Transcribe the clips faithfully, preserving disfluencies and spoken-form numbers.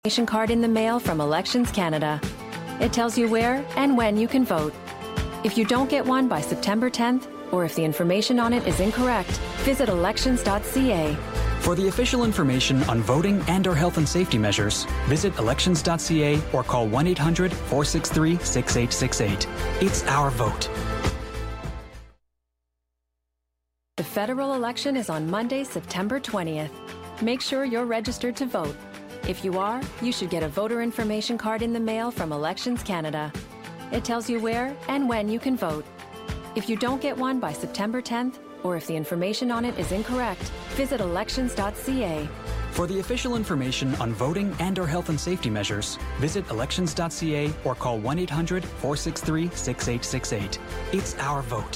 Information card in the mail from Elections Canada. It tells you where and when you can vote. If you don't get one by September tenth, or if the information on it is incorrect, visit elections dot c a. For the official information on voting and or health and safety measures, visit elections dot c a or call one eight hundred, four six three, six eight six eight. It's our vote. The federal election is on Monday, September twentieth. Make sure you're registered to vote. If you are, you should get a voter information card in the mail from Elections Canada. It tells you where and when you can vote. If you don't get one by September tenth, or if the information on it is incorrect, visit elections dot c a. For the official information on voting and or health and safety measures, visit elections dot c a or call one eight hundred, four six three, six eight six eight. It's our vote.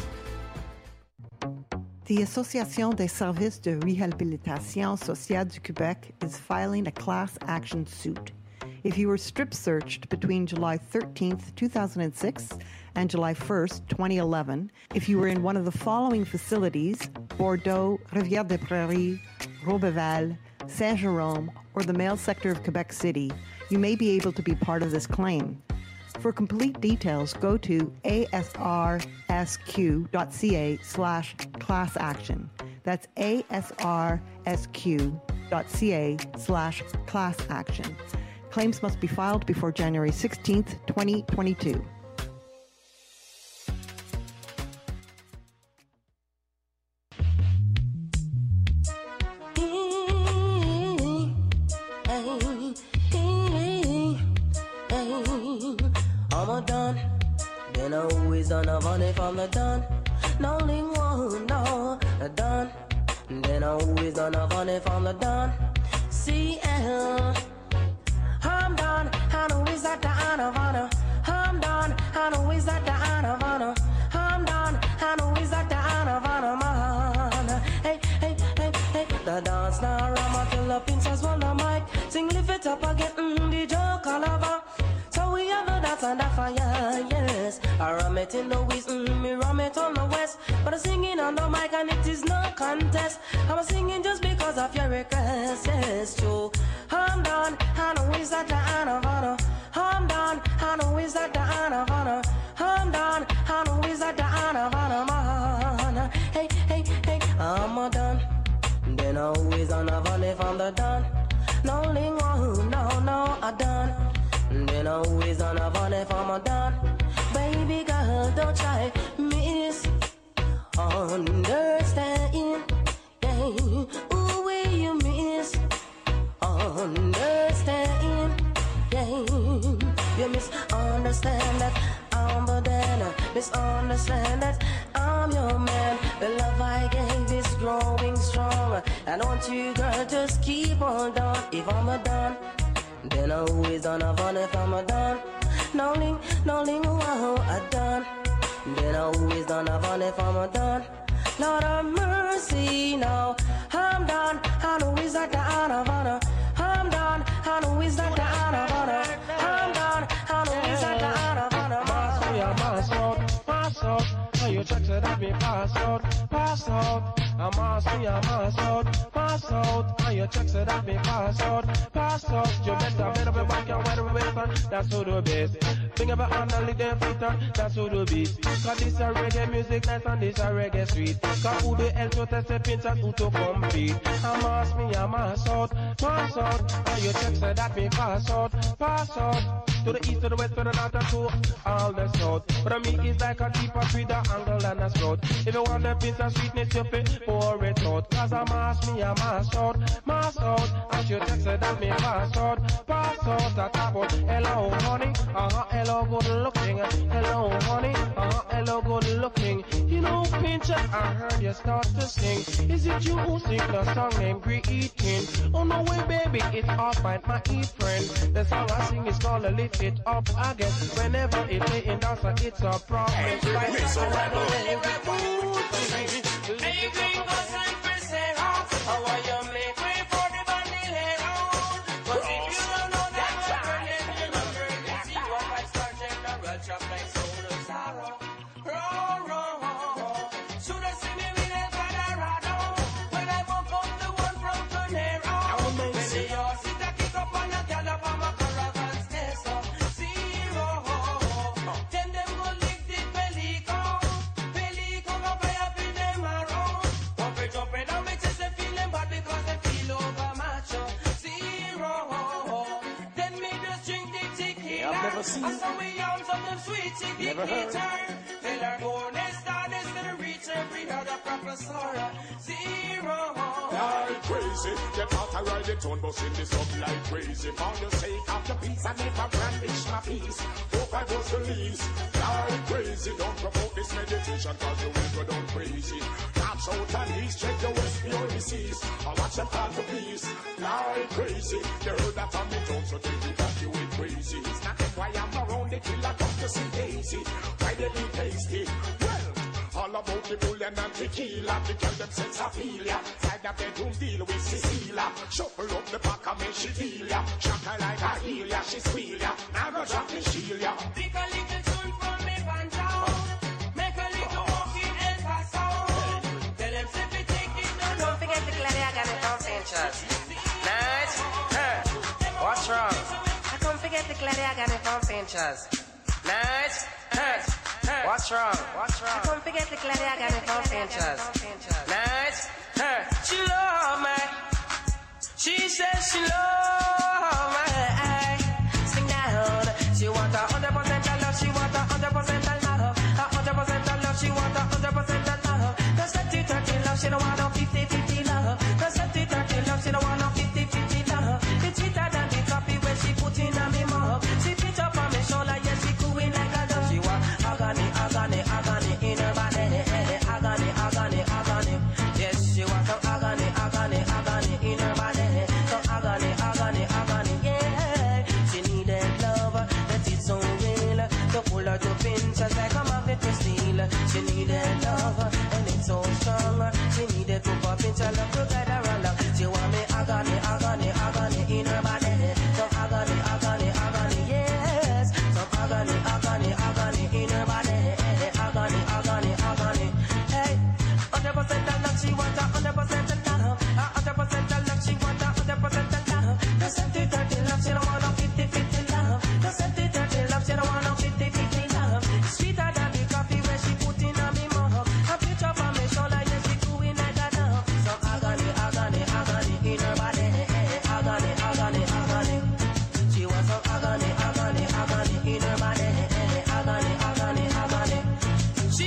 The Association des services de réhabilitation sociale du Québec is filing a class action suit. If you were strip searched between July thirteenth, two thousand six and July first, twenty eleven, if you were in one of the following facilities, Bordeaux, Rivière-des-Prairies, Roberval, Saint-Jérôme, or the male sector of Quebec City, you may be able to be part of this claim. For complete details, go to a s r s q dot c a slash class action. That's a s r s q dot c a slash class action. Claims must be filed before January sixteenth, twenty twenty-two. Son of honey from the dawn, no ling one, no, the dawn. Then I always done of honey from the dawn. C L, I'm done, and always at the honor of honor. I'm done, and always at the honor of honor. I'm done, and always at the honor of honor, man. Hey, hey, hey, hey, the dance now, Rama till the princess want the mic. Sing, lift it up again, mm, the joke all over. So we have a dance under fire, yes. I ram it in the west, mm, me ram it on the west. But I'm singing on the mic and it is no contest. I'm singing just because of your request, yes, true. I'm done, I know it's at the honor of honor. I'm done, I know it's at the honor of honor. I'm done, I know it's at the honor of honor, man. Hey, hey, hey, I'm done. Then I always on a volley from the dawn. No lingo, no, no, I done. Then I always on a volley from a dawn. Baby girl, don't try miss understand. Yeah, ooh, will you miss understand? Yeah, you misunderstand that I'm the dana. Misunderstand that I'm your man. The love I gave is growing stronger. I want you, girl, just keep on down. If I'm a done, then I always on a volley from a dawn. No ling, no ling, wow, I done. Then I always done a volley from a dawn. Lord of mercy, now I'm done. I know it's at the honor of honor. I'm done. I know it's at the honor of honor. I'm done. I know it's at the honor of honor. Mass, we are mass out, mass out. And you check that me pass out, pass out. I'm mass, we are mass out, pass out. And you check that me pass out, pass out. You better better be back and weather with fun. That's who the best. Think about handling them filter, that's who the beat. Cause this a reggae music nice and this a reggae sweet. Cause who the hell to test the pins and who to compete. I'm mass, me a mass out, mass out. And you check that me pass out, pass out. To the east, to the west, to the north, and to all the south. But me is like a deeper with the angle and a sprout. If you want the pins and sweetness, you pay pour it out. Cause I mass me, I mass out, mass out. And you text that me pass out, pass out. I talk about hello, honey, uh-huh, hello, good looking. Hello, honey, uh-huh, hello, good looking. You know, Pincher, I heard you start to sing. Is it you who sing the song named Greeting? Oh no way, baby, it's off by my e-friend. The song I sing is called a little it up again. Whenever it play in dance, it's a problem. Hey, Miss Orlando. How are you make way for the vanilla road? But if you don't know that, you're learning, see what I start general chop like soul of sorrow. Roll, roll, should have seen him in El Colorado when I woke up the one from Tornado. When the horse is a kick up on a never seen. I saw we arms of them sweet chicky never heard. Tell her go next star, next to the reach every other professor. Zero. Like crazy, get out and ride the tone, bus in this up like crazy. For the sake of the peace, I never brandish my peace. Hope I was released. Like crazy, don't promote this meditation, cause you will go down crazy. Catch out and east, check your west, your disease. I watch them call for peace. Like crazy, they heard that on me tongue, so they do that you ain't crazy. It's not why I'm around the killer, come to see Daisy. Why they be tasty? Well, all about the bullion and tequila. They tell them sex appeal. Side the bedroom deal with Cecilia. Shuffle up the back and make she feel ya. Shock her like a heel ya, she squeal ya. Now go drop me shield ya. Pick a little tune from me banjo. Make a little walking El Paso. Tell them if we take it down. Don't forget the Gladiaga and Tom Pinchers. Nice. Huh. What's wrong? I don't forget the Gladiaga and Tom Pinchers. Nice. Huh. What's wrong? What's wrong? I don't forget the Gladiaga and Tom Pinchers. Nice. Huh. She love me. She says she love me. Sing down. She want a hundred percent of love. She want a hundred percent of love. A hundred percent of love. She want a hundred percent of love. The seventy thirty love. She don't want no fifty fifty love. The seventy thirty love. She don't want no fifty fifty love. It's sweeter than the coffee when she put in on me mug. She pitch up on me shoulder. Yes, she cooing like a dove. She want agony, agony, agony in her body. Agony, agony, agony. Yes, she want some agony, agony, agony in her body. Some agony, agony, agony. Yeah, she needed love that is so real. To pull her to pinches like a magnet to steal. She needed love and it's so strong. She needed to pop pinch her love together along. She want me agony, agony, agony in her body. Some agony, agony, agony. Yes, some agony, agony, agony in her body. Agony, agony, agony. Hey, hundred percent of love she want a hundred percent of love. A hundred percent of love she want a hundred percent of love. The seventy thirty love she don't want no fifty fifty love. The seventy thirty love she don't want no fifty fifty love. Sweeter than the coffee when she put in on me mug. A pitch up on me shoulder, yes she cooing like a dove. Some agony, agony, agony in her body. Agony, agony, agony. She wants some agony, agony, agony in her body. Agony, agony, agony. She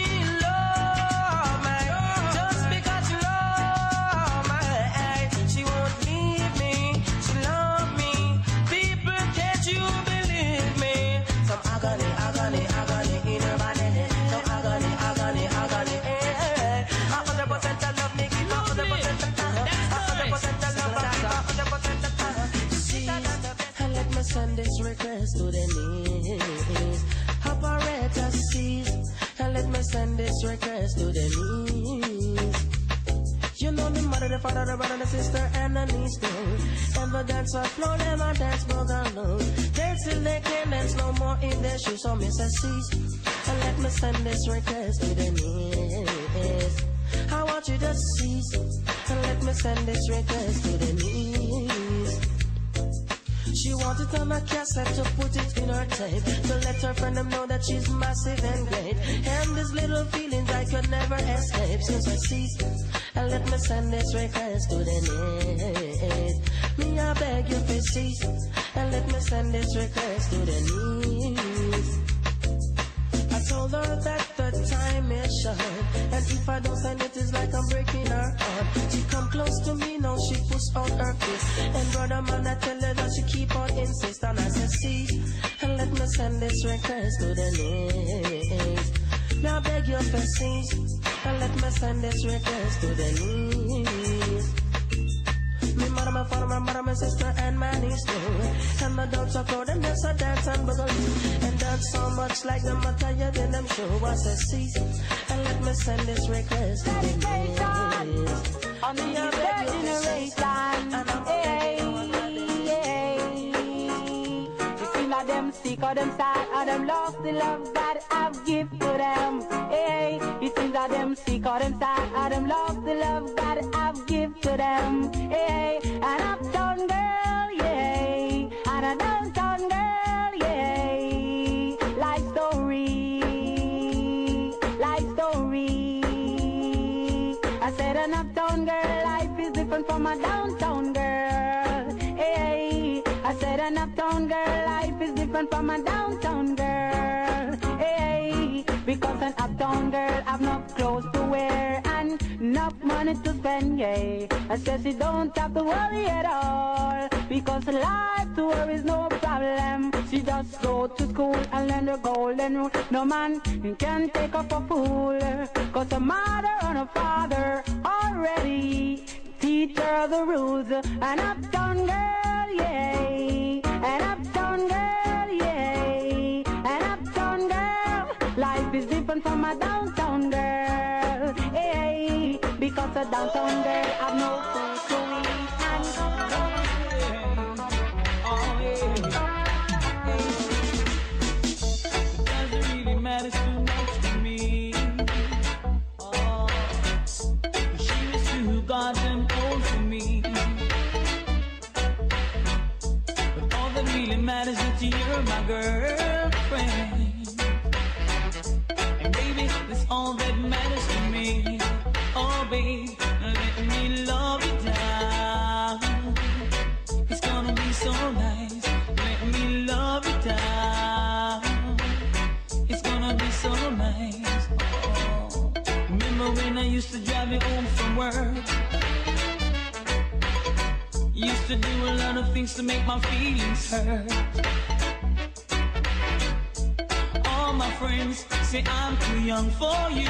love me just because she love me. She won't leave me. She love me. People, can't you believe me? Some agony, agony, agony in her body. Some agony, agony, agony. A hundred percent of love me give a hundred percent of love. A hundred percent of love, a hundred percent of love. See, and let me send this request to the knees. Operator cease, and let me send this request to the knees. You know the mother, the father, the brother, the sister, and the niece too. And the dancer floor, them a dance boogaloo. They still they can't dance no more in their shoes, so me say cease. And let me send this request to the knees. I want you to cease, and let me send this request to the knees. She wanted on a cassette to put it in her tape, to let her friend them know that she's massive and great. And these little feelings I could never escape since I ceased. And let me send this request to the knees. Me I beg you to cease. And let me send this request to the knees. I told her that the time is short, and if I don't send it, it's like I'm breaking her heart. She come close to me, now she push out her fist. And brother man, I tell her that she keep on insist. And I say, see, and let me send this request to the knees. Now I beg you for cease, and let me send this request to the knees. Me mother, my father, my mother, my sister, and my niece too. And the dogs are cold, and yes, I dance and boogaloo. And dance so much like them, I tired in them show. I say, cease, and let me send this request to the knees. On the third generation, hey, hey. You seem like them sick or them sad or them lost the love that I've give to them. Hey, it seems like them sick or them sad or them lost the love that I've give to them. Hey, an uptown girl, yeah, and a downtown girl, yeah. Life story, life story. I said an uptown girl life is different from a downtown girl. Hey, I said an uptown girl life is different different from a downtown girl. Hey, because an uptown girl have no clothes to wear and enough money to spend, yeah. I said she don't have to worry at all, because life to her is no problem. She just go to school and learn the golden rule. No man can take her for fool, cause her mother and her father already teach her the rules. An uptown girl, yeah. An uptown girl, yeah. An uptown girl. Life is different from a downtown girl, hey. Because a downtown girl have no food to eat and oh, yeah. It doesn't really matter too much to me. Oh, she was too goddamn old for me. But all that really matters is that you're my girlfriend. And baby, that's all that matters to me. Oh, babe, let me love you down. It's gonna be so nice. Let me love you down. It's gonna be so nice. Oh, remember when I used to drive you home from work? Used to do a lot of things to make my feelings hurt. All my friends say I'm too young for you,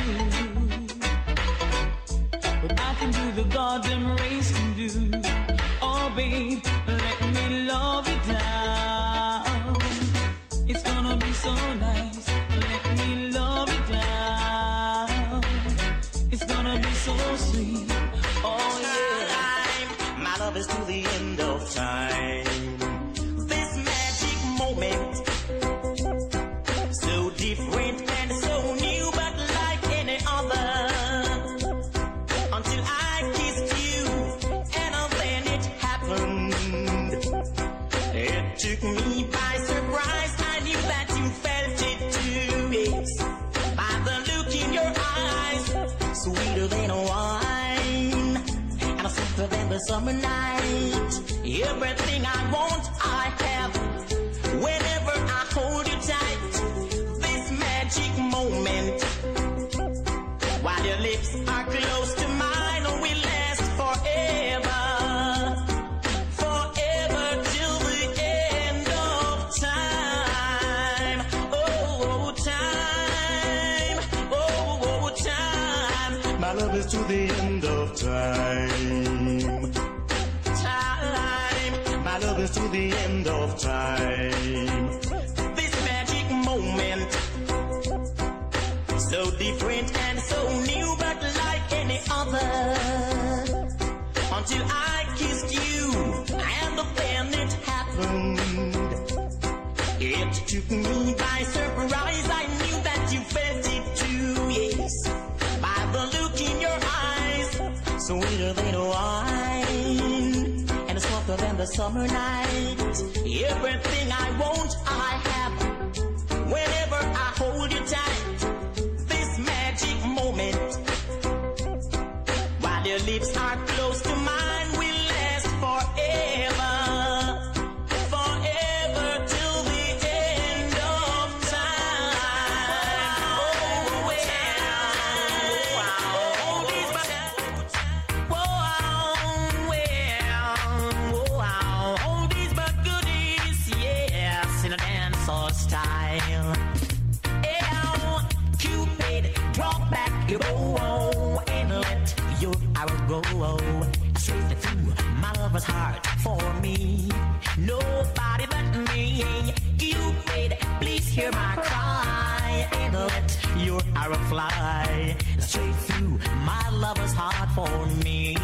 but I can do the goddamn race can do. Oh, babe, let me love you down. It's gonna be so nice. Let me love you down. It's gonna be so sweet. Oh, yeah. My love is to the end of time. This magic moment, so different and so new, but like any other. Until I kissed you, and then it happened. It took me by surprise. I knew that you felt it too. Yes, by the look in your eyes, sweeter than wine, and sweeter than the summer night. Everything I want, I have. Whenever I hold you tight, this magic moment, while your lips are close to mine, will last forever, forever till the end of time. Oh, time, oh, oh, time. My love is to the end of time. Time, My love is to the end of time. this magic moment, so different and so new, but like any other. Until I kissed you, and then it happened. It took me by surprise. I knew that you felt it too. Yes, by the look in your eyes, sweeter than wine, and softer than the summer night. Everything I want, I have. Whenever I hold you tight, this magic moment, while your lips are close to mine, will last forever, forever till the end of time. Oh, well, oh, these but, oh, well, oh, oh, these but goodies, yes, in a dancehall style. Yeah, Cupid, draw back your bow and let your arrow go straight through my lover's heart for me. Nobody but me. Cupid, please hear my cry and let your arrow fly straight through my lover's heart for me.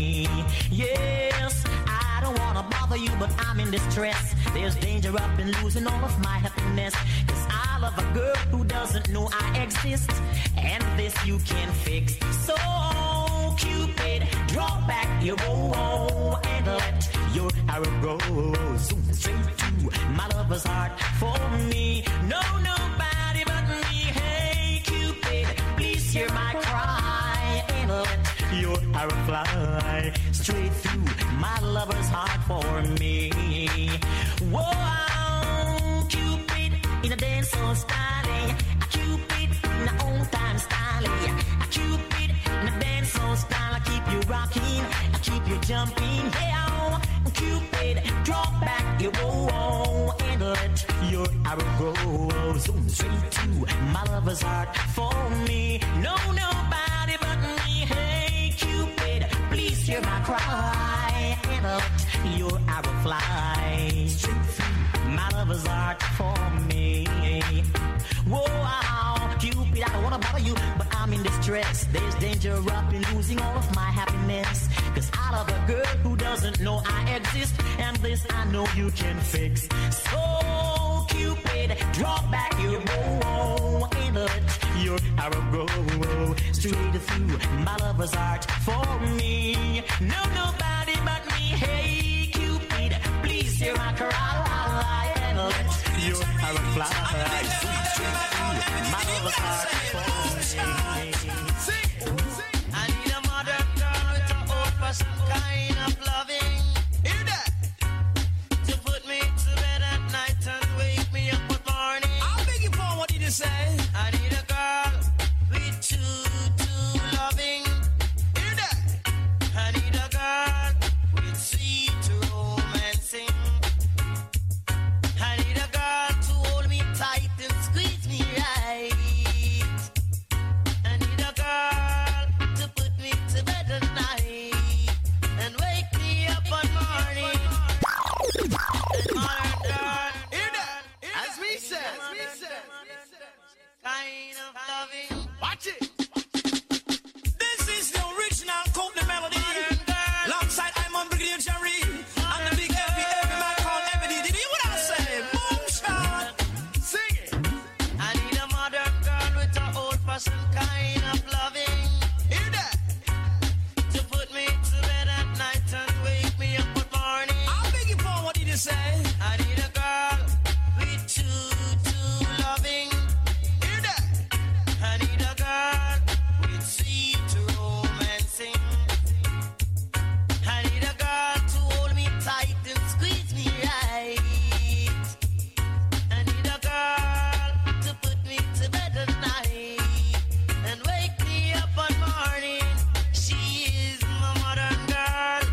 Yes, I don't wanna bother you, but I'm in distress. There's danger up in losing all of my happiness, 'cause I love a girl who doesn't know I exist, and this you can fix. So Cupid, draw back your bow and let your arrow go zoom straight to my lover's heart for me. No, nobody but me. Hey Cupid, please hear my cry and let your arrow fly straight through my lover's heart for me. Whoa, Cupid, in a dancehall style. A Cupid in a old time style. A Cupid in a dancehall style. I keep you rocking, I keep you jumping. Yeah, Cupid, drop back your bow and let your arrow go. Zoom straight to my lover's heart for me. No, nobody but me. Hey, Cupid, please hear my cry and let your arrow fly straight through my lover's heart for me. Whoa, Cupid, I don't wanna bother you, but I'm in distress. There's danger up in losing all of my happiness. Cause I love a girl who doesn't know I exist, and this I know you can fix. So, Cupid, drop back your bow and let your arrow go straight through my lover's heart for me. No, nobody but me. Hey, Cupid, please hear my cry and let your arrow fly straight through my lover's heart for me. I need a modern girl with a old-fashioned kind of loving. Hear that? To put me to bed at night and wake me up with morning. I'll beg your pardon, what did you say? I need a girl with true, true loving. Hear that? I need a girl with sweet romancing. I need a girl to hold me tight and squeeze me right. I need a girl to put me to bed at night and wake me up one morning. Modern girl, hear that? As we said, kind of loving. Watch it. This is the original Courtney melody. Alongside I'm on Brigadier Jerry. I'm the big heavy, every man called Ebony. Did you hear what I say? Boom shot. Sing it. I need a modern girl with an old-fashioned kind of loving. Hear that? To put me to bed at night and wake me up one morning. I'll beg your pardon, what did you say? I need a girl with true, true loving. Hear that? I need a girl with sweet romancing. I need a girl to hold me tight and squeeze me right. I need a girl to put me to bed at night and wake me up one morning. She is my modern girl.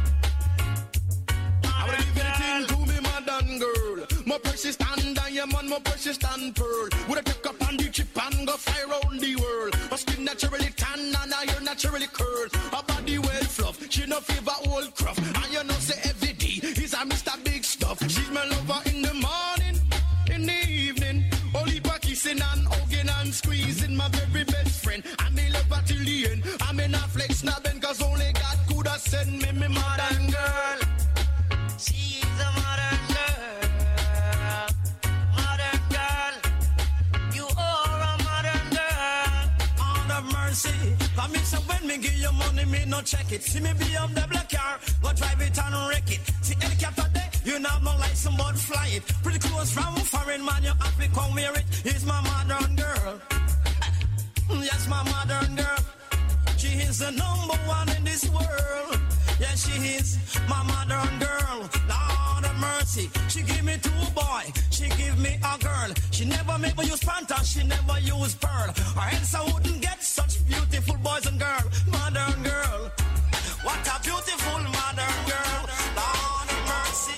I would give anything to me, modern girl. My precious stand diamond, my precious stand pearl. Would I take up on the chip and go fly round the world? Her skin naturally tan and her hair naturally curl. Her body well fluff, she no favor old cruff. And you know say every day is a Mister Big Stuff. She's my lover in the morning, in the evening. Only by kissing and hugging and squeezing. My very best friend, and me love her till the end. I'm in a flex nabbing cause only God could have sent me me modern girl. She is a modern girl. Modern girl. You are a modern girl. Out of mercy. Cause me say when me give you money, me no check it. See me be up the black car, go drive it and wreck it. See helicopter there, you know no license but fly it. Pretty close from foreign man, you have to come wear it. He's my modern girl. Yes, my modern girl. She is the number one in this world. Yes, she is my modern girl. Lord of mercy. She give me two boy. She give me a girl. She never make me use panta. She never use pearl. Or else I wouldn't get such beautiful boys and girls. Modern girl. What a beautiful modern girl. Lord of mercy.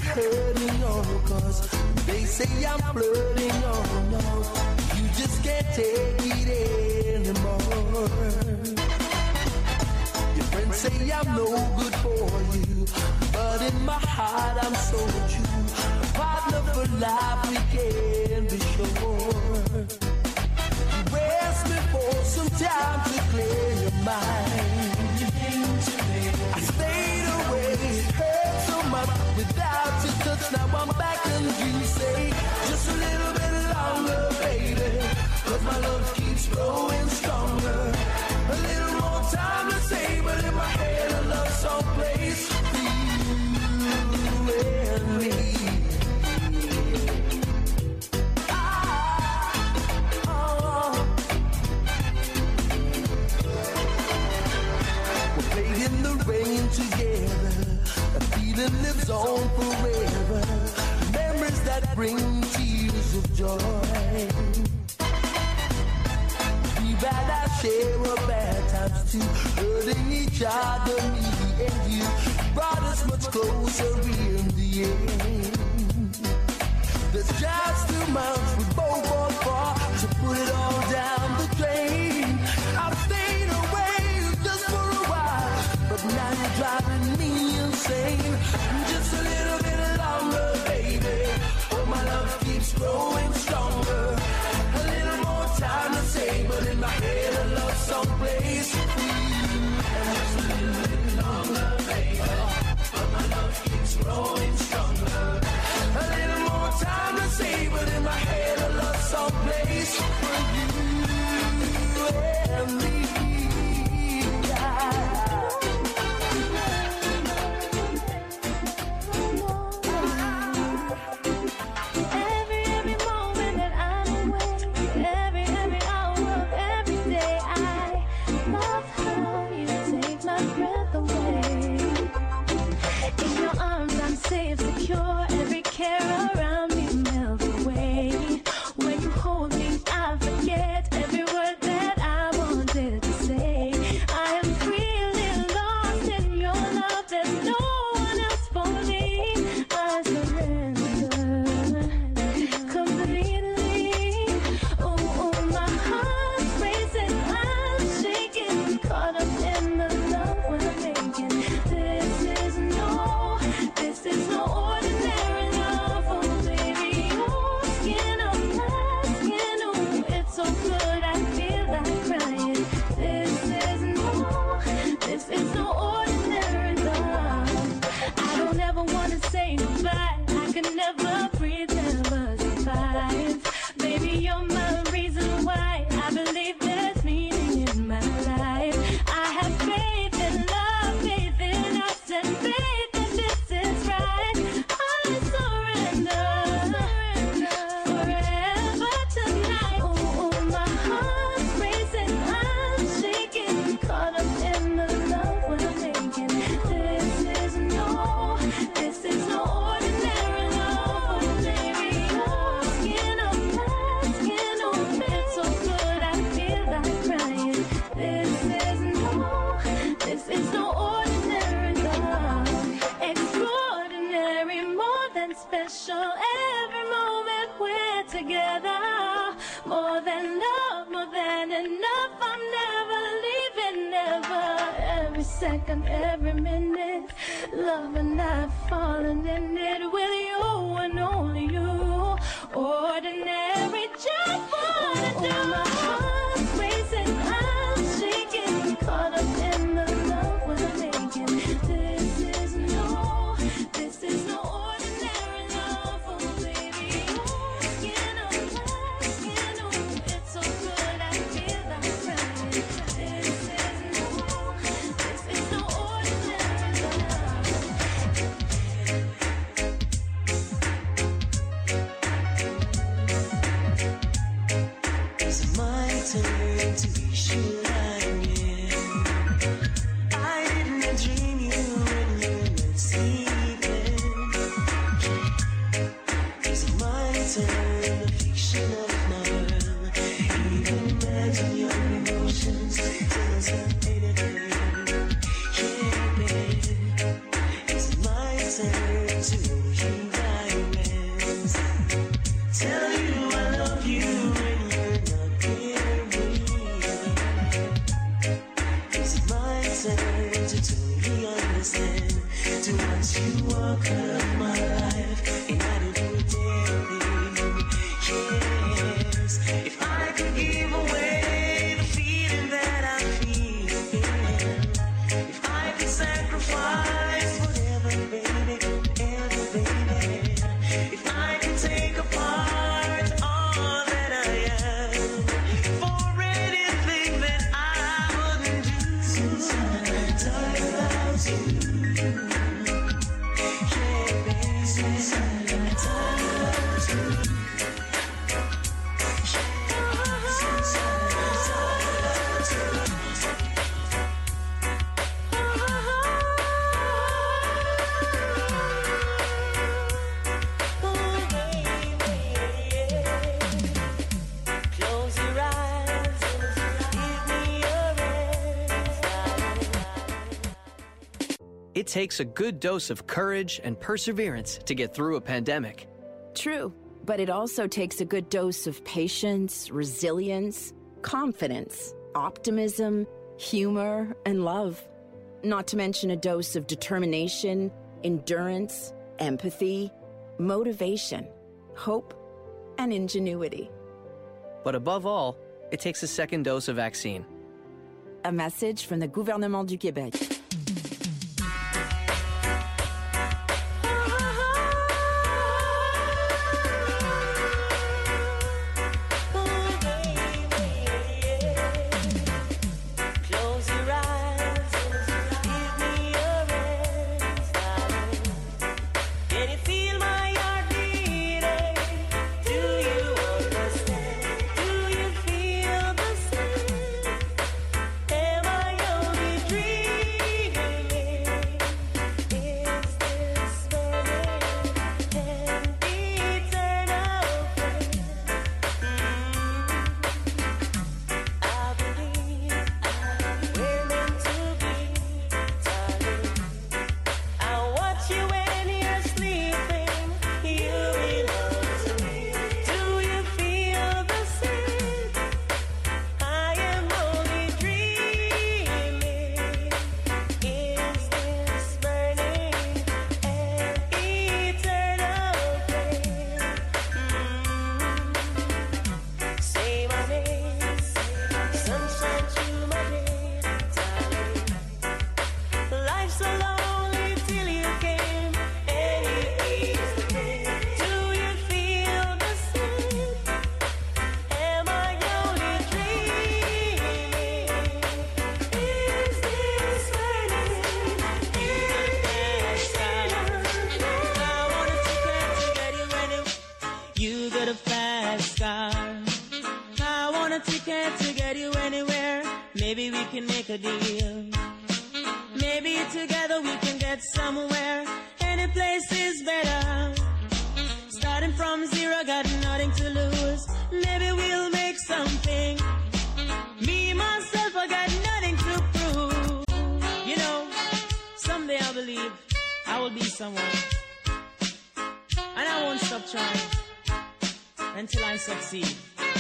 hurting, oh, cause they say I'm flirting, oh no, you just can't take it anymore. Your friends say I'm no good for you, but in my heart I'm so true. A partner for life, we can be sure. You asked me for some time to clear your mind. I stayed away, it hurt so much without your touch. Now I'm back and you say just a little bit longer, baby, cause my love keeps growing stronger. A little more time to say, but in my head a love song plays for you and me. Together, the feeling lives on forever. Memories that bring tears of joy. We've had our share of bad times too, hurting each other, me and you. Brought us much closer in the end. There's just too much we both want for to put it all down the drain. I've stayed away just for a while, but now you're driving me insane. Just a little bit longer, baby, oh, my love keeps growing stronger. A little more time to say, but in my head a love song plays for you. And just a little bit longer, baby, but my love keeps growing stronger. A little more time to say, but in my head a love song plays for you and me. Safe, secure, every care around me melts away. When you hold me, I forget every word that I wanted to say. I am really lost in your love, there's no one else for me. I surrender completely. Oh, oh, my heart's racing, I'm shaking, caught up in the love we're making. This is no This is no ordinary love, oh baby, your skin on my skin, oh, it's so good, I feel like crying. This is no, this is no ordinary love. I don't ever want to say goodbye, I can never breathe, never survive. Baby, you're my reason why I believe there's meaning in my life. I have faith in love, faith in us, and faith in this is right. I surrender forever tonight. Oh, oh, my heart's racing, I'm shaking, caught up in the love we're making. This is no, this is no ordinary love, oh baby, your skin on my skin, oh, it's so good, I feel like crying. This is no, this is no ordinary love, extraordinary, more than special. Every moment we're together, more than love, more than enough. I'm never leaving, never. Every second, every minute, love and I've fallen in it with you and only you. Ordinary, just wanna do. My heart's racing, I'm shaking, caught up in the love we're making. This is no, this is no ordinary love, oh baby, your skin on my skin, oh, it's so good, I feel like crying. This is no, this is no ordinary love. to totally understand. To watch you walk out of my life, and I don't do a damn thing. Yes, if I could give away the feeling that I'm feeling, if I could sacrifice whatever, baby, whatever, baby, if I could take apart all that I am for anything that I wouldn't do. Since I talk about you. It takes a good dose of courage and perseverance to get through a pandemic. True, but it also takes a good dose of patience, resilience, confidence, optimism, humor, and love. Not to mention a dose of determination, endurance, empathy, motivation, hope, and ingenuity. But above all, it takes a second dose of vaccine. A message from the Gouvernement du Québec. Maybe we can make a deal. Maybe together we can get somewhere. Any place is better. Starting from zero, got nothing to lose. Maybe we'll make something. Me, myself, I got nothing to prove. You know, someday I believe I will be someone. And I won't stop trying until I succeed.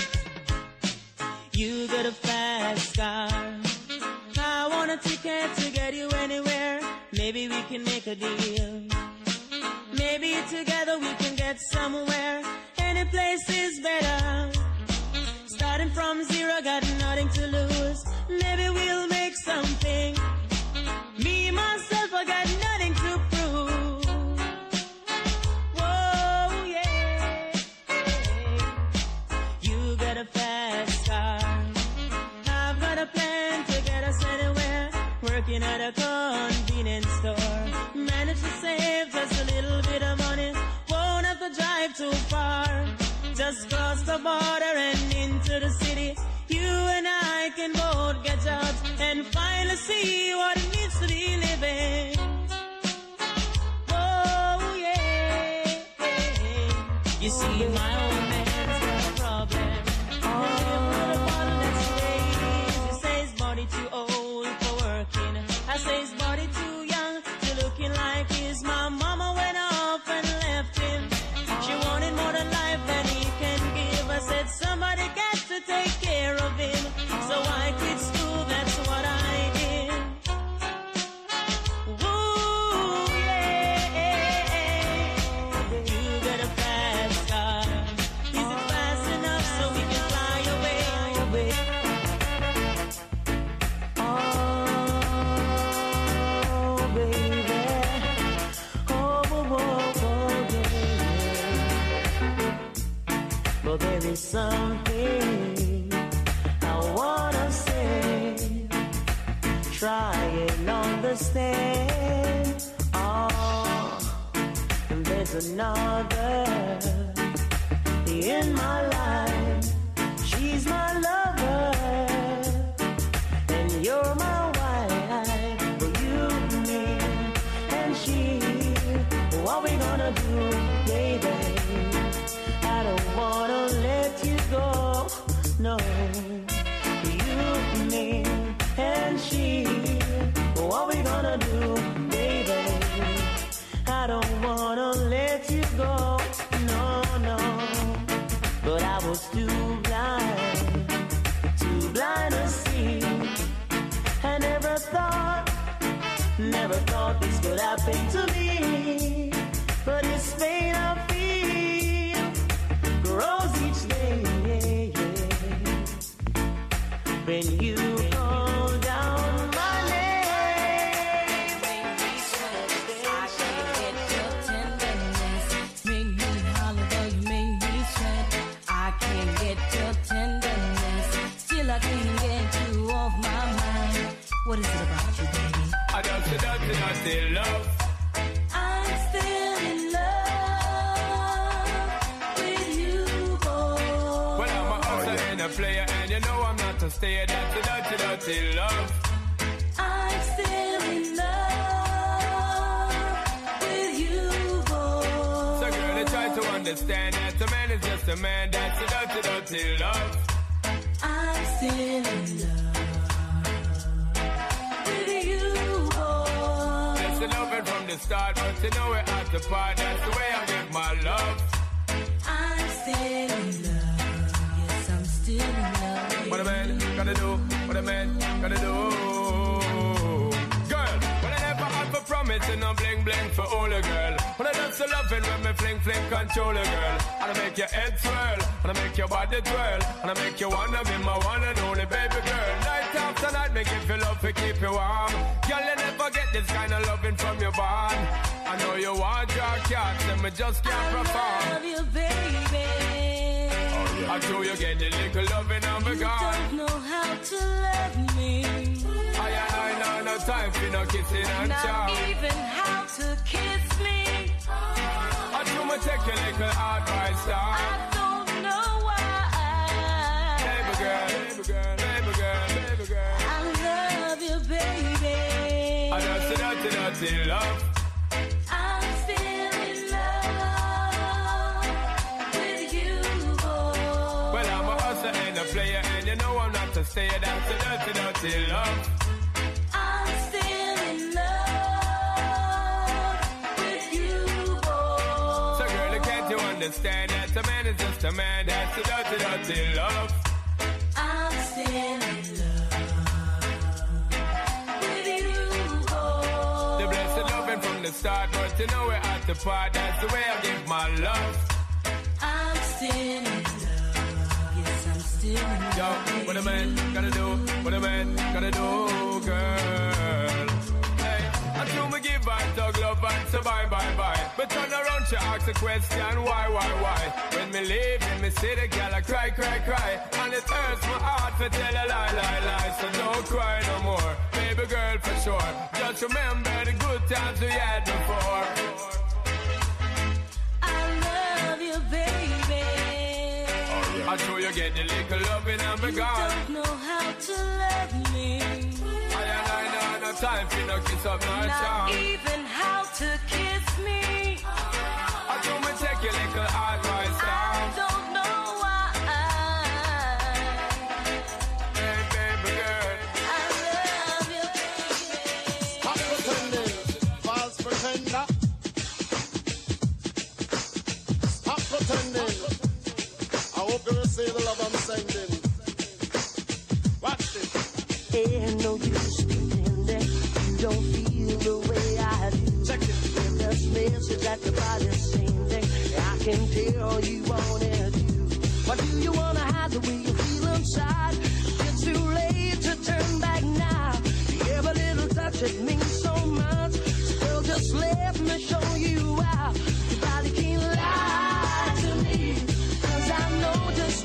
You got a fast car. I want a ticket to get you anywhere. Maybe we can make a deal. Maybe together we can get somewhere. Any place is better. Starting from zero, got nothing to lose. Maybe we'll make something. Me, myself, I got nothing to prove. Whoa, yeah. You got a fast car. I've got a plan to get us anywhere. Working at a convenience store. Manage to save just a little bit of money. Won't have to drive too far. Just cross the border and into the city. You and I can both get jobs and finally see what it means to be living. Oh yeah, you see my old man's got a problem. Oh, the bottle that's raised. He says body too old for working. I say his body too young to looking like his. My mama went off and left him. She wanted more than life than he can give. I said somebody got to take care of him. So I quit school, that's what I did. there is something I wanna say. Try and understand. Oh, and there's another in my life. She's my lover, and you're my wife. Well, you, me, and she. What we gonna do, baby? I don't wanna let you go. No, you, me, and she. What we gonna do, baby? I don't wanna let you go. No, no. But I was too blind, too blind to see. I never thought, never thought this could happen to me. But this pain I feel grows each day. When you call down my name, I can't get your tenderness. Make me holler, though you make me sweat. I can't get your tenderness. Still I can't get you off my mind. What is it about you, baby? I don't see nothing, nothing, love. I'm still in love with you, boy. Well, I'm a hustler and a player, and you know I'm not to stay. That's a dirty, dirty love. I'm still in love with you, boy. So girl, I try to understand that a man is just a man. That's a dirty, dirty love. I'm still in love with you, boy. That's the loving from the start, but you know we're at the part. That's the way I give my love. I'm still in love. Yes, I'm still in love. What a man gotta do, what a man gotta do. Girl, when I never had for promise and I'm bling bling for all a girl. When I dance the loving when me fling fling control a girl. And I make your head swirl, and I make your body twirl, and I make you wanna be my one and only baby girl. Night after night, me give you love to keep you warm. Girl, you never get this kind of loving from your bond. I know you want your cats, and me just can't perform. I love you, baby. I know you get the little loving and be You gone. don't know how to love me. I I know no time for no kissing and Not chow. even how to kiss me. I do me take your little advice down. I don't know why. Baby girl, baby girl, baby girl, baby girl. I love you, baby. I don't see nothing, nothing love. I'm still in love with you, boy. Well, I'm a hustler and a player, and you know I'm not to stay. That's a dirty, dirty love. I'm still in love with you, boy. So girl, can't you understand that a man is just a man? That's a dirty, dirty love. I'm still in love with you, boy. The blessed loving from the start, but you know we're at the part. That's the way I give my love. I'm still in love. Yes, I'm still in love. Yo, what a man gotta do, what a man gotta do, girl. Hey, I do me give back dog love and so bye, bye, bye. But turn around, she ask a question, why, why, why? When me leave in me see the girl, I cry, cry, cry. And it hurts my heart to tell a lie, lie, lie. So don't cry no more, baby girl, for sure. Just remember the good times we had before. I love you, baby. I know you get the little loving and be You gone. don't know how to love me. I and I know no time for no kiss up no Not charm. even how to kiss me. I do me take your little advice I down. don't know why. Hey, baby girl. I love you, baby. Stop pretending, false pretender. Stop pretending. I hope you receive the love I'm sending. Watch this. Ain't no use pretending you don't feel the way I do. Check it. When there's message that your body's sending, I can tell you wanna do. But do you wanna hide the way you feel inside? It's too late to turn back now. Every little touch, it means so much. Still, just let me show you how. Your body can't lie to me, 'cause I know just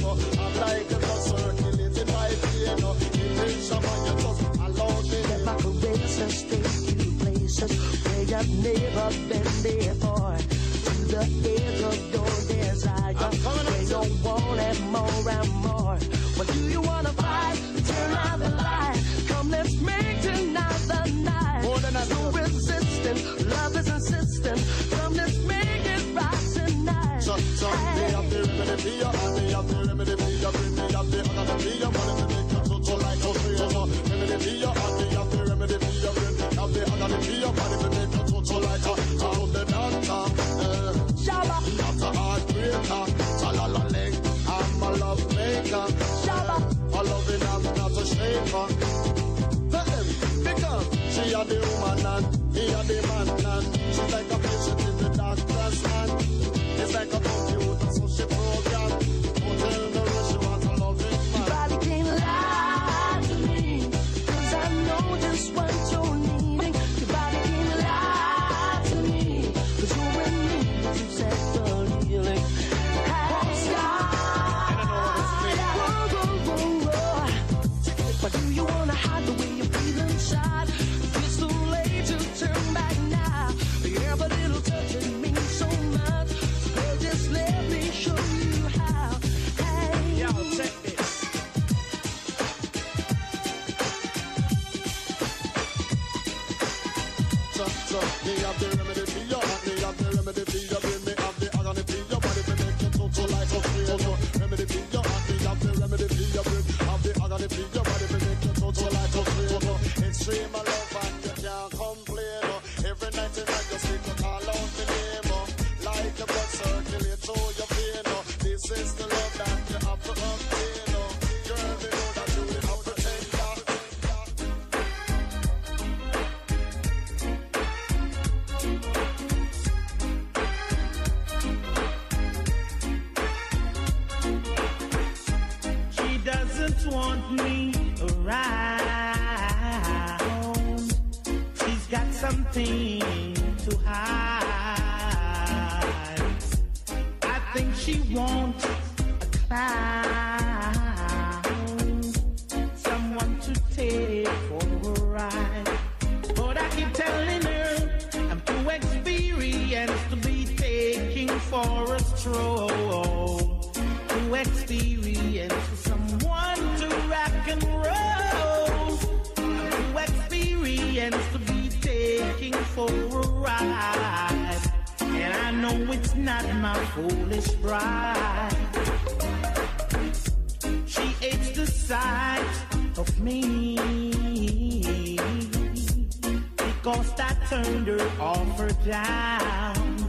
no. I'm like a blood circulating my vein, no. It is someone you just allow me. Let my caresses take you places where you've never been before. To the edge of your desire, where you want it more and more. But do you wanna fight? Turn out the light. Come, let's make tonight the night. No resisting, love is insistent. Come, let's make it right tonight. So, so, me have the remedy for you, and me have the remedy for you. Bring me up the other for you, money to make you so like a free. So, remedy for you, and me have the remedy for you. Bring me up the other for you, money to make you so like a free. So, the doctor, Shabba, not a heartbreaker. Salala leg, I'm a love maker. Shabba, a loving, I'm not a shaker. Because she a the woman and he a the man and she's like a patient in the doctor's hand. It's like a computer, so she program. Don't tell me what she wants a loving man. your body can't lie to me, 'cause I know just what you're needing. Your body can't lie to me, 'cause you're in need to set the healing. Hey, sky, whoa, whoa, whoa, whoa. But do you wanna hide the way you feel inside? It's too late to turn back now. Yeah, but it'll touch and mean so much. So just let me show you how. Hey, yo, check it. So, so, me have the remedy for you, and me have the remedy for you. Bring me have the agony for you, body to make you so, so like a free. So, remedy for you, and me have the remedy for you. Bring have the agony for you, body to make you so, so like a free. So, extreme love and you can't complain. Oh. Every night and night you sleep, you call out the name. Oh. Like the blood circulate through your vein. Oh. This is the love that you have to obtain. Oh. Girl, we know that you will have to take that. She doesn't want me around. She's got something to hide. I think she wants a clown, someone to take for a ride. But I keep telling her I'm too experienced to be taking for a stroll. Too experienced for someone to rock and roll. I'm too experienced to be taking for a ride. And I know it's not my foolish pride. She hates the sight of me, because I turned her off or down.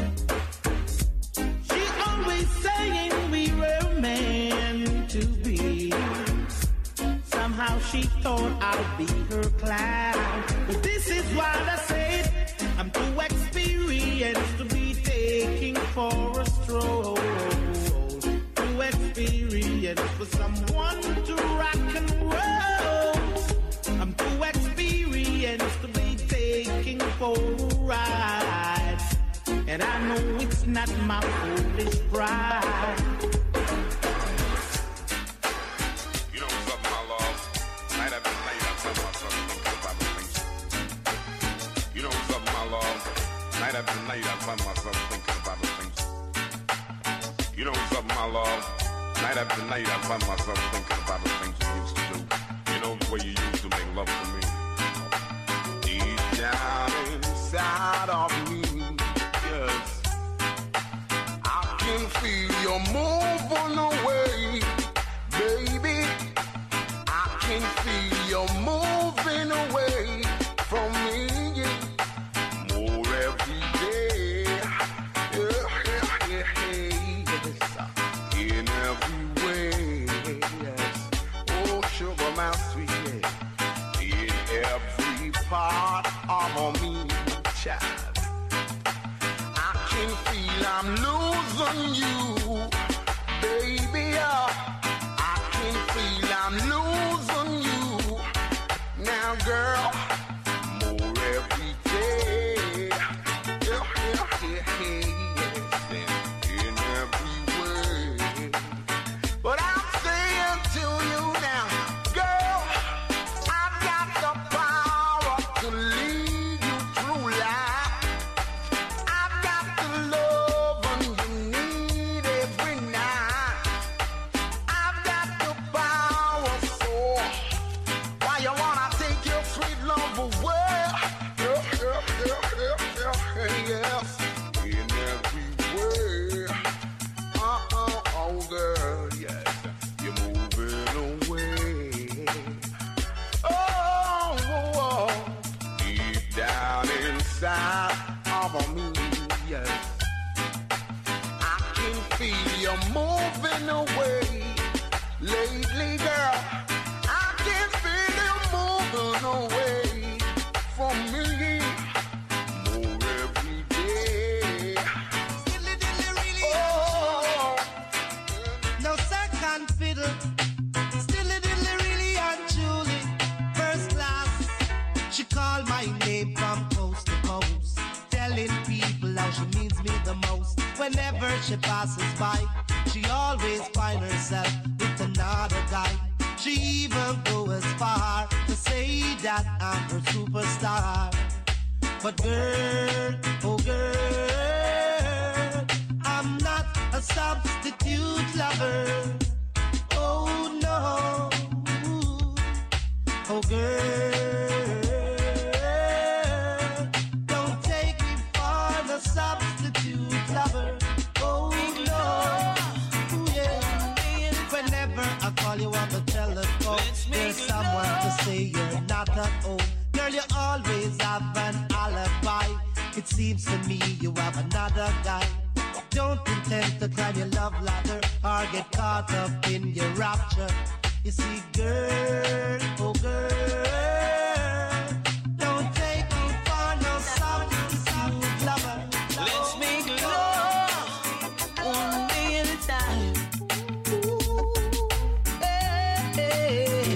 She always saying we were meant to be. Somehow she thought I'd be her clown. But this is what I said, I'm too experienced to be taking for a stroll. Too experienced for someone to rock and roll. I'm too experienced to be taking for a ride. And I know it's not my foolish pride. You know what's up, my love? Night after night, I tell myself thinking about the things. You know what's up, my love? Night after night, I find myself thinking about the things. You know what's up, my love? Night after night, I find myself thinking about the things you used to do. You know the way you used to make love to me. Deep down inside of me, yes, I can feel you moving away, baby. I can feel you moving away from me more every day. Yeah, yeah, yeah, yes. In every way, yes. Oh, sugar, my sweet, in every part of me, child. I can feel I'm losing you, baby. Uh, I can feel I'm losing you now, girl. More every day. Yeah, yeah, yeah, yes. In every way. But I'm moving away. Lately, girl, I can feel you moving away from me more every day. Oh, no second fiddle. Still a diddly really and truly. First class. She called my name from coast to coast, telling people how she means me the most. Whenever she passes by, she always finds herself with another guy. She even goes as far to say that I'm her superstar. But girl, oh girl, I'm not a substitute lover. Oh no, oh girl, don't take me for the substitute lover. Oh no, yeah. Whenever I call you on the telephone, there's someone to say you're not at home. Girl, you always have an alibi. It seems to me you have another guy. Don't intend to climb your love ladder or get caught up in your rapture. You see, girl, oh girl, don't take me for no substitute lover. Let's make love one day at a time. Ooh, hey, hey.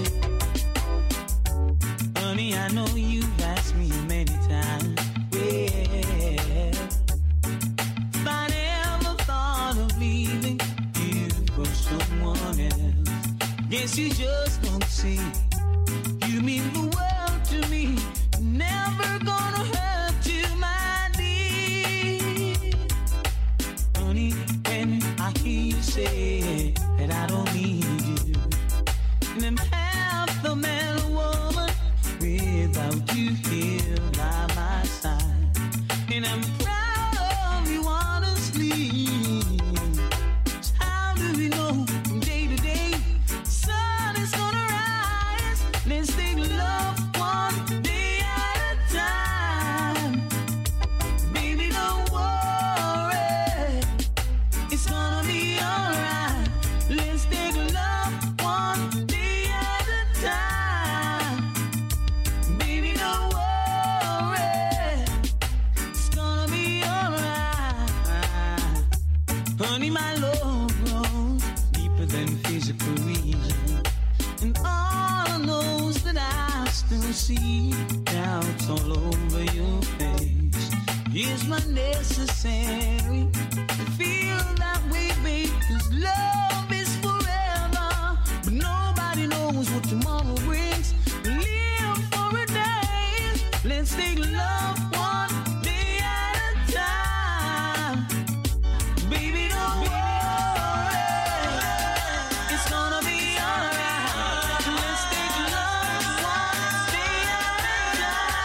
Honey, I know you've asked me many times. Yeah. If I never thought of leaving you for someone else, guess you just don't see. You mean the world to me. Never gonna hurt you, my dear. Honey, when I hear you say that I don't need you, and I'm half the man or woman without you here by my side, and I'm proud of you honestly. So how do we know from day to day sun is gonna rise? Let's take love one day at a time. Baby, don't worry, it's gonna be alright. Let's take love one day at a time. Baby, don't worry, it's gonna be alright. Honey, my love grows deeper than physical reason, and all knows that I still see doubts all over your face. Is my necessary to feel that way, babe? 'Cause love is forever, but nobody knows what tomorrow brings. Live for a day. Let's take love one day at a time. Baby, don't worry, it's gonna be alright. Let's take love one day at a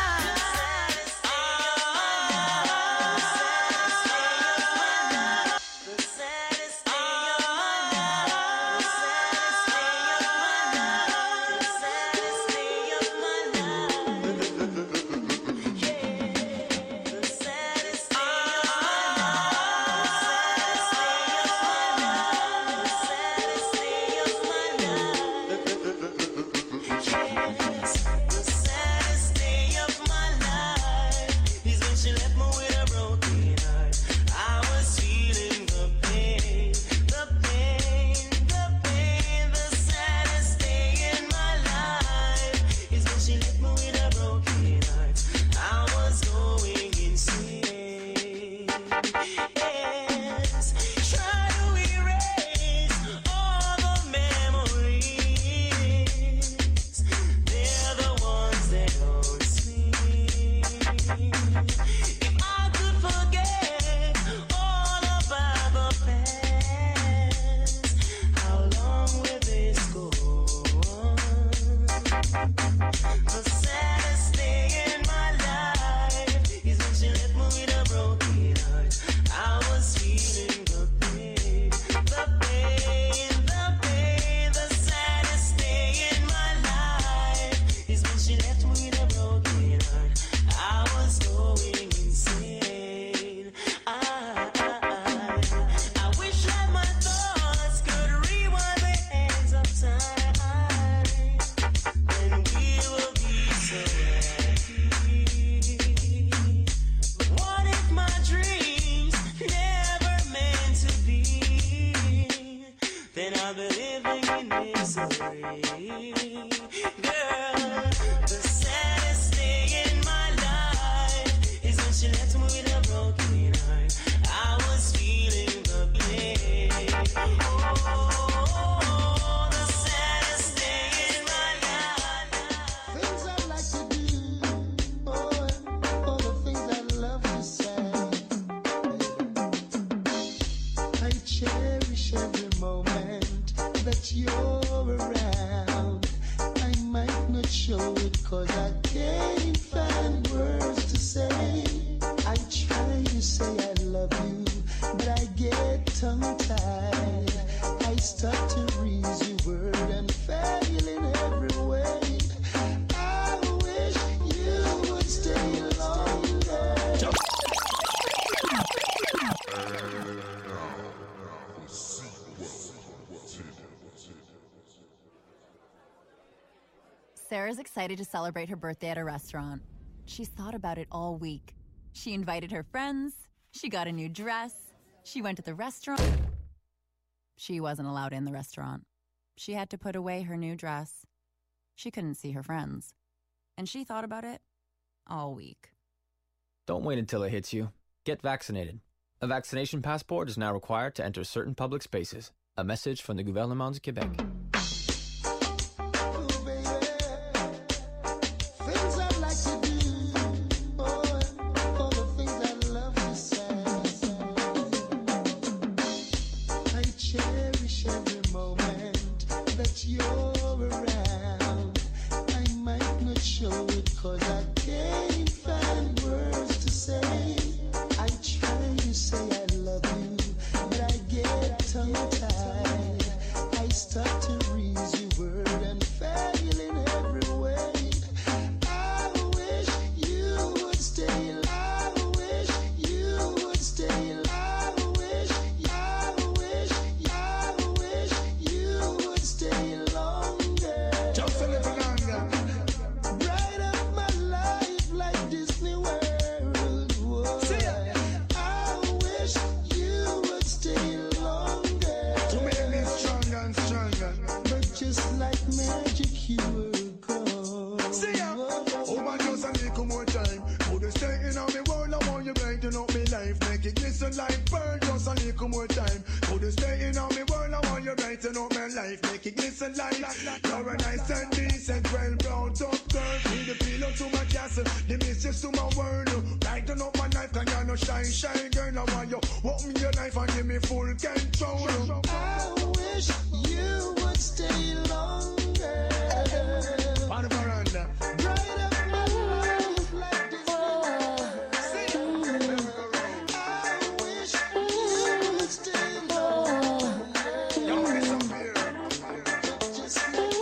time. then I'll be living in misery. Girl, the saddest thing in my life is when she left me with a broken heart. I was feeling the pain. Oh, the saddest thing in my life. Things I like to do, oh, all the things I love to say. I cherish every moment that you're around. I might not show it cause I can't find words to say. I try to say I love you, but I get tongue-tied. I start to read your word and fail in every way. I wish you would stay longer. Sarah's excited to celebrate her birthday at a restaurant. She's thought about it all week. She invited her friends. She got a new dress. She went to the restaurant. She wasn't allowed in the restaurant. She had to put away her new dress. She couldn't see her friends. And she thought about it all week. Don't wait until it hits you. Get vaccinated. A vaccination passport is now required to enter certain public spaces. A message from the Gouvernement du Québec. Things I like to do, oh, all the things I love to say. I cherish every moment that you're around. I might not show it cause I can't find words to say. I try to say I love you, but I get tongue-tied. I start to read your word and fail in every way. I wish you would stay. I wish you would stay. I wish, I wish, I wish you would stay longer. Just a little longer. Bright up my life like Disney World would. I wish you would stay longer. To make me stronger and stronger. But just like magic, you were gone. See ya. Oh man, just a little more time. Put the stay in on me world. I want you brighten up me life. Make it glisten like pearl. Just a little more time. Put the stay in on me world. I want you brighten up my life. Make it glisten like. You're a nice and decent, well brought up girl. Need the pillow to my castle. The mistress to my world. Brighten up my life. Can you no shine, shine girl? I want you walk me your life and give me full control. I wish you would stay longer. On the veranda. Bright up my life like this. I wish you would stay longer. Y'all disappear. Just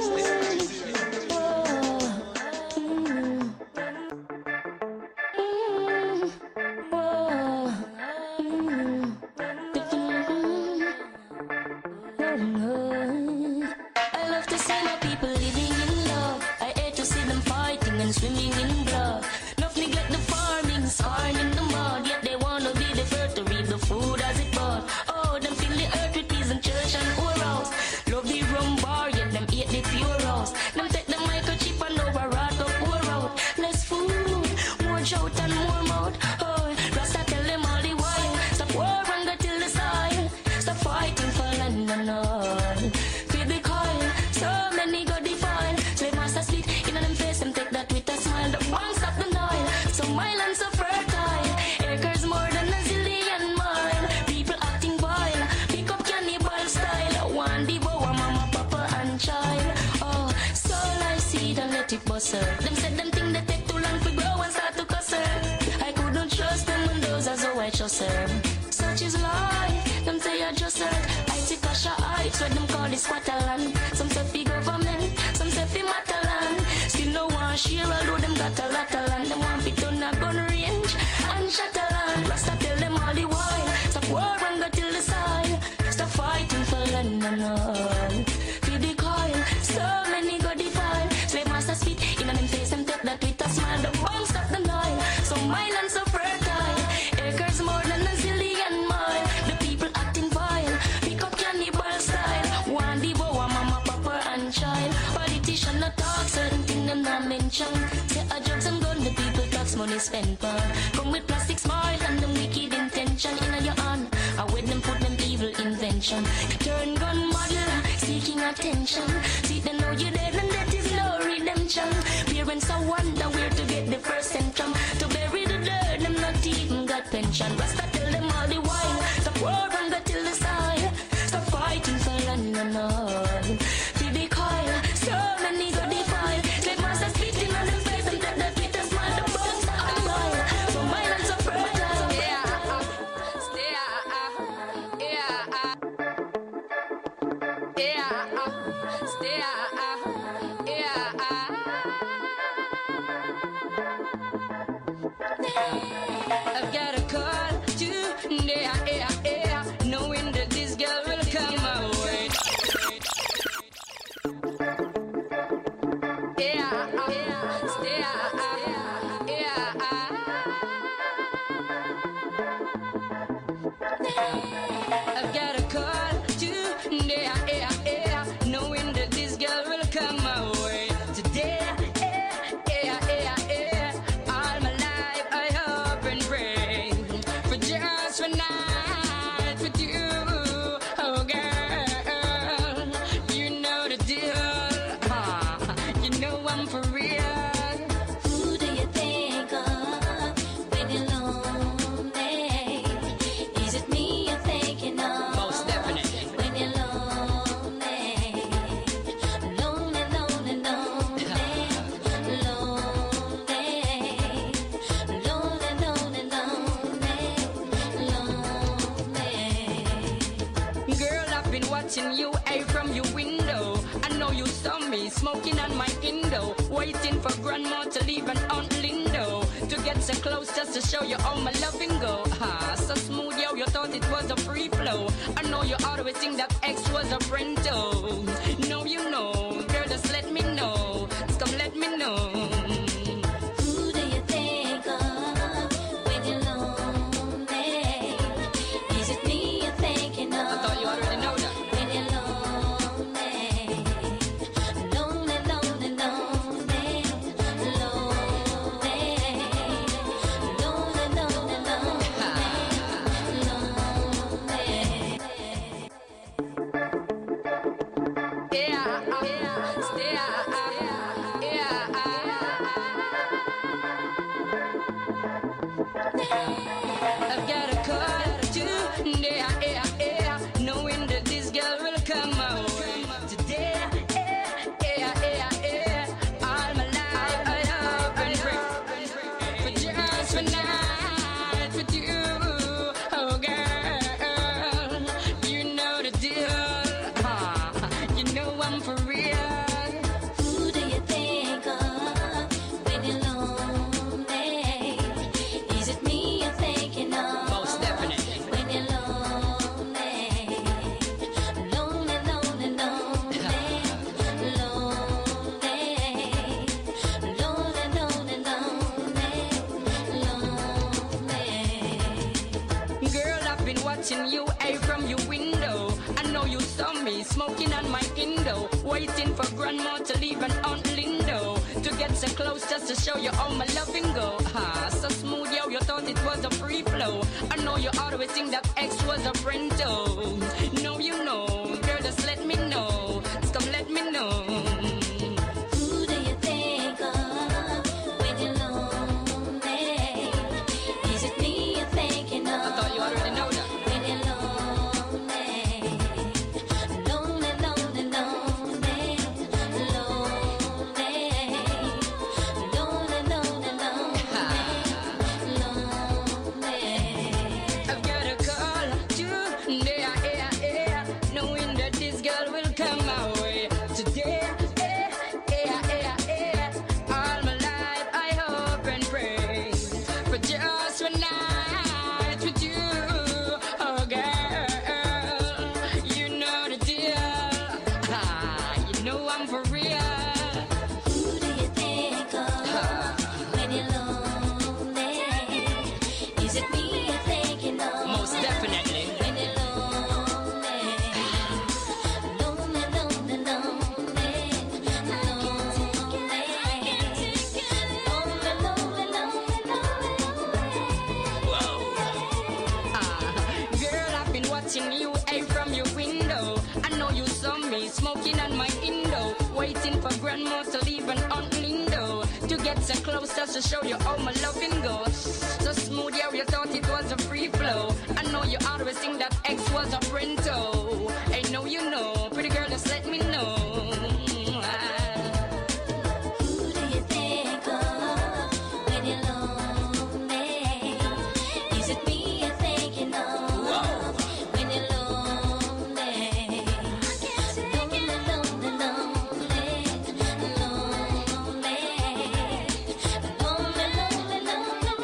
I love to see my people living in love. I hate to see them fighting and swimming in blood. Enough neglect the farming, scarring in the mud. Yet they wanna be the first to reap the food as it bud. Oh, them fill the earth with peas and church and whorehouse. Love the rum bar, yet them eat the pure house. Them take the microchip and over rat up pour out. Less food, more shout and more mouth. Oh, Rasta tell them all the while. Stop war and go till the soil. Stop fighting for land and all. Feed the coil, so many go defile. Slave master spit in them face, them take that with a smile. The won't stop the Nile, so my land so fertile. Acres more than a zillion mile. People acting vile, pick up cannibal style. One devour mama, papa and child. Oh, soul I see, don't let it bust her. Them said them think they take too long to grow and start to cuss her. I couldn't trust them when those are so I trust her. Such is life, them say I just heard. I see Kasha Heights, where them call it squatter land. Some say fi government, some say fi matter land. Still no one share, although them got a lot of land. Them want fi turn a gun range and shatter land. Rasta tell them all the while, stop war and go till the side. Stop fighting for land and all. Feed the coil, so many go defile. Slave master spit in them face, them take that with a smile. The won't stop the Nile, so my land so fertile. Acres more than a zillion mile. The people acting vile, pick up cannibal style. attention. Say a drugs and gun, the people tax money spent for. Come with plastic smile and them wicked intention. In your hand, I with them put them evil invention. Turn gun model, seeking attention. See they know you dead and that is no redemption. Parents are wonder where to get the first centrum. To bury the dead, them not even got pension. Rasta tell them all the while, stop war and go till the side. Stop fighting for land and all. Be the coil, so many go defile. Slave masters spitting on them face and that the Peter smile. The bones are on mile, so violence so fertile. Yeah, stay ah, yeah, ah, yeah, ah, stay ah, yeah, ah. I've got a call today, yeah, yeah, yeah, knowing that this girl will come my way. Yeah, yeah, stay, yeah, yeah. I've got a call today, yeah, yeah, yeah, knowing that this girl will come my way today. Yeah, yeah, yeah, yeah. All my life I hope and pray for just one night with you, oh girl. You know the deal, huh? You know I'm for real. Who do you think of when you're lonely? Is it me you're thinking of? Most definitely. When you're lonely, lonely, lonely, lonely, lonely, lonely, lonely, lonely. Girl, I've been watching you hey, from your window. I know you saw me smoking on my Indo, waiting for grandma to leave an Aunt Lindo to get so close just to show you all my loving go. Ah, so smooth, yo, you thought it was a free flow. I know you always think that X was a friend, though. No, you know, girl, just let me know. Just come let me know. Who do you think of when you're lonely? Is it me you're thinking of? I thought you already know that. When you're lonely, lonely, lonely, lonely, lonely, lonely, lonely, lonely. Yeah, yeah, stay, yeah, yeah. I've got a call today, yeah, yeah, yeah, knowing that this girl will come my way today. Yeah, yeah, yeah, yeah. All my life I hope and pray for just one night with you, oh girl. You know the deal, huh? You know I'm for real. Who do you think of when you're lonely? Is it me you're thinking of? Most definitely. When you're lonely, lonely, lonely, lonely, lonely, lonely, lonely, lonely. Girl, I've been watching you hey, from your window. I know you saw me smoking on my Indo, waiting for grandma to leave an Aunt Lindo to get so close just to show you all my loving go. Ah, so smooth, yo, you thought it was a free flow. I know you always think that X was a friend, though. No, you know, girl, just let me know. Just come let me know. Who do you think of when you're lonely? Is it me you're thinking of? I thought you already know that. When you're lonely, lonely, lonely, lonely, lonely, lonely, lonely, lonely. I've got a call today, yeah, yeah, yeah, me, smoking on my Indo, waiting for grandma to leave an Aunt Lindo to get so close as to show you how my loving goes. So smooth, yeah, you thought it was a free flow. I know you always think that X was a Brento. I know you know, pretty girl, just let me know. Who do you think of when you're lonely? Is it me you're thinking of when you're lonely? Lonely, lonely, lonely, lonely, lonely, lonely,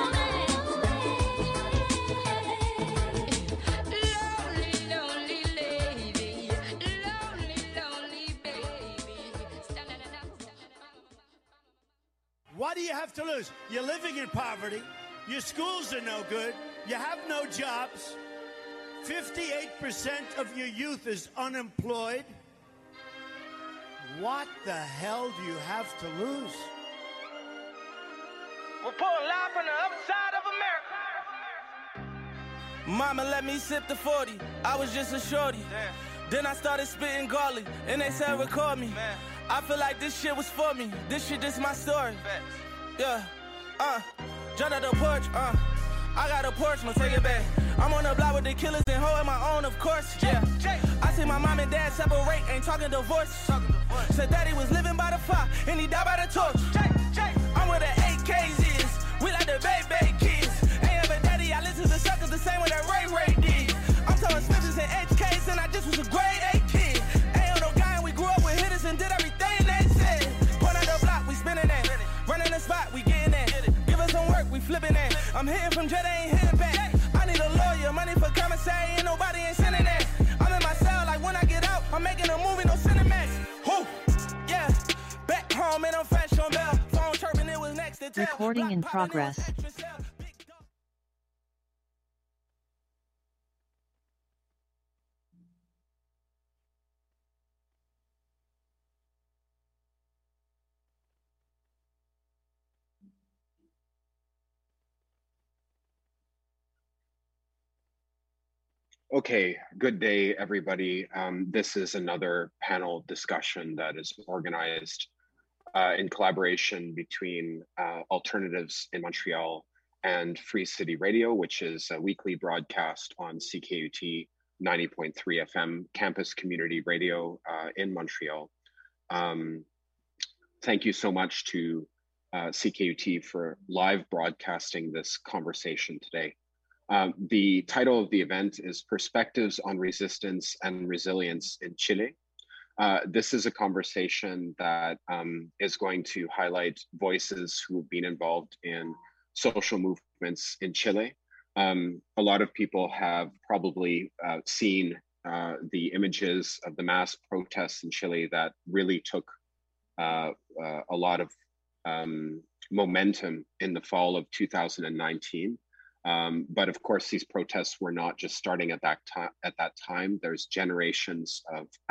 Lonely, lonely lady, lonely, lonely baby. What do you have to lose? You're living in poverty. Your schools are no good. You have no jobs. fifty-eight percent of your youth is unemployed. What the hell do you have to lose? We're pulling live from the other side of America. Mama let me sip the forty. I was just a shorty. Then I started spitting garlic, and they said record me. I feel like this shit was for me. This shit just my story. Yeah, uh, jump out the porch, uh. I got a porch, no take it back. I'm on the block with the killers and holding my own, of course. Yeah, I see my mom and dad separate, ain't talking divorce. Said daddy was living by the fire, and he died by the torch. I'm where the A Ks is. We like the baby kids. Ain't ever daddy, I listen to suckers the same way that Ray Ray did. I'm talking Smithers and H Ks, and I just was a grade eight kid. Ain't on no guy, and we grew up with hitters and did everything they said. Point on the block, we spinning that. Running the spot, we getting that. Give us some work, we flipping that. I'm hitting from jet, ain't hitting back. I need a lawyer, money for commissary, ain't nobody ain't sending that. I'm in my cell, like when I get out, I'm making a movie, no Cinemax. Who? Yeah, back home and I'm fresh on bell. Phone chirping, it was next to tell. Recording in progress. Okay, good day, everybody. Um, this is another panel discussion that is organized uh, in collaboration between uh, Alternatives in Montreal and Free City Radio, which is a weekly broadcast on C K U T ninety point three F M, campus community radio uh, in Montreal. Um, thank you so much to uh, C K U T for live broadcasting this conversation today. Um, the title of the event is Perspectives on Resistance and Resilience in Chile. Uh, this is a conversation that um, is going to highlight voices who have been involved in social movements in Chile. Um, a lot of people have probably uh, seen uh, the images of the mass protests in Chile that really took uh, uh, a lot of um, momentum in the fall of two thousand nineteen. Um, but of course, these protests were not just starting at that time. At that time, there's generations of